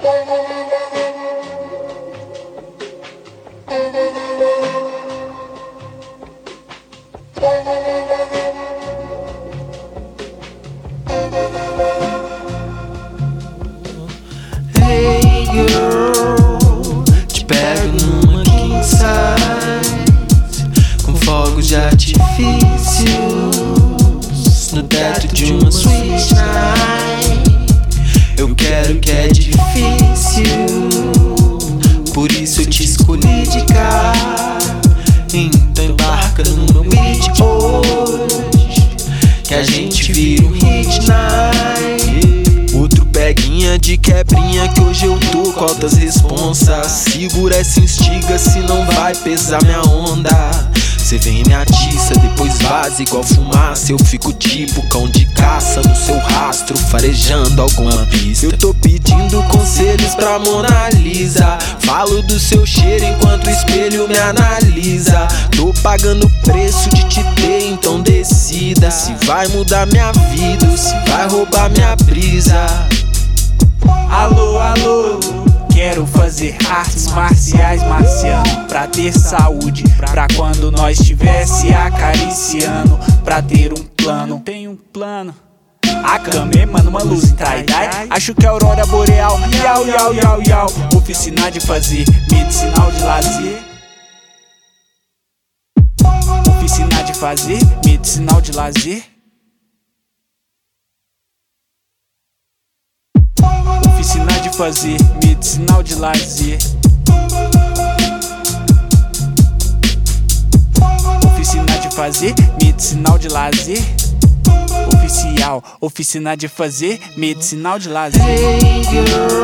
Hey girl, te pego numa king size, com fogos de artifícios no teto de uma sweet night. Eu quero que é difícil, por isso eu te escolhi de cá. Então embarca no meu beat hoje, que a gente vira um hit night. Outro peguinha de quebrinha que hoje eu tô com altas responsas. Segura essa instiga, senão vai pesar minha onda. Cê vem e me atiça, depois vaza igual fumaça. Eu fico tipo cão de caça no seu rastro, farejando alguma pista. Eu tô pedindo conselhos pra Mona Lisa. Falo do seu cheiro enquanto o espelho me analisa. Tô pagando o preço de te ter, então decida se vai mudar minha vida ou se vai roubar minha brisa. Alô, alô, quero fazer artes marciais marciano, pra ter saúde, pra quando nós estiver se acariciando, pra ter um plano. Tem um plano. A cama emana uma luz em tie-dye. Acho que a aurora boreal. Yau, yau, yau, yau. Oficina de fazer, medicinal de lazer. Oficina de fazer, medicinal de lazer. Oficina de fazer, medicinal de lazer. Oficina de fazer, medicinal de lazer. Oficial, oficina de fazer, medicinal de lazer. Hey girl,